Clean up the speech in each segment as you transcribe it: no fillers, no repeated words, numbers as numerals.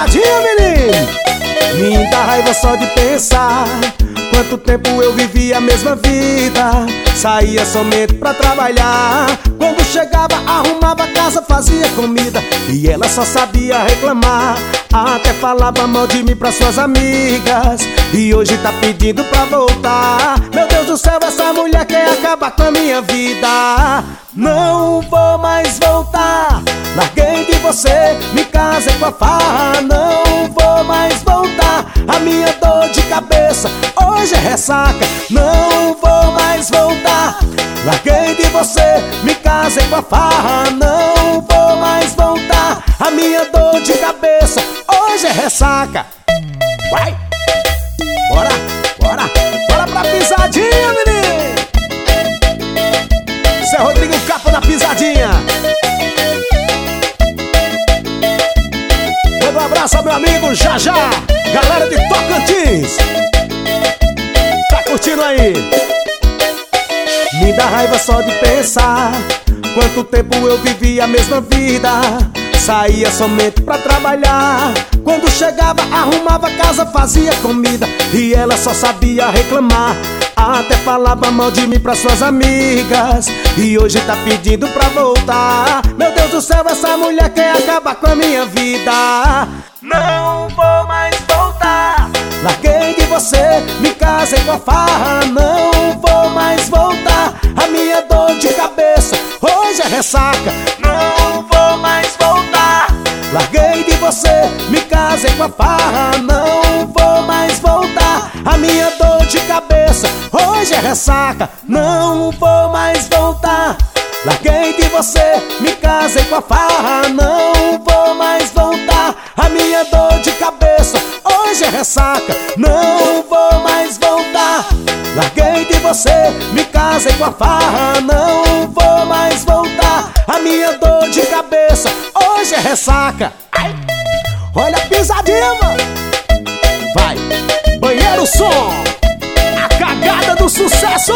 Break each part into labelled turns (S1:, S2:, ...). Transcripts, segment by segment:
S1: pisadinha, menino. Me dá raiva só de pensar quanto tempo eu vivi a mesma vida. Saía somente pra trabalhar. Quando chegava, arrumava a casa, fazia comida, e ela só sabia reclamar. Até falava mal de mim pras suas amigas, e hoje tá pedindo pra voltar. Meu Deus do céu, essa mulher quer acabar com a minha vida. Não vou mais voltar. Larguei de você, me casei com a farra. Não vou mais voltar. A minha dor de cabeça hoje é ressaca. Não vou mais voltar. Larguei de você, me casei com a farra. Não vou mais voltar. A minha dor de cabeça hoje é ressaca. Vai! Bora, bora, bora pra pisadinha, menino! Isso é Rodrigo Capa na pisadinha. Manda um abraço ao meu amigo Jajá, galera de Tocantins. Tá curtindo aí? Me dá raiva só de pensar quanto tempo eu vivi a mesma vida. Saía somente pra trabalhar. Quando chegava, arrumava a casa, fazia comida, e ela só sabia reclamar. Até falava mal de mim pras suas amigas, e hoje tá pedindo pra voltar. Meu Deus do céu, essa mulher quer acabar com a minha vida. Não vou mais voltar. Larguei de você, me casei com a farra. Não vou mais voltar. A minha dor de cabeça hoje é ressaca. Não vou mais voltar. Larguei de você, me casei com a farra. Não vou mais voltar. A minha dor de cabeça hoje é ressaca. Não vou mais voltar. Larguei de você, me casei com a farra. Não vou mais voltar. A minha dor de cabeça hoje é ressaca. Não vou mais voltar. Larguei de você, me casei com a farra. Não vou mais voltar. A minha dor de cabeça hoje é ressaca. Ai. Olha a pisadinha, mano. Vai, Banheiro Som, a cagada do sucesso.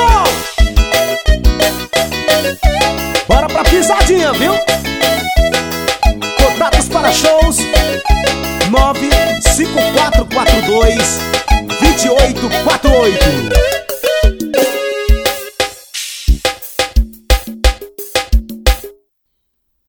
S1: Bora pra pisadinha, viu? Contatos para shows 95442-2848.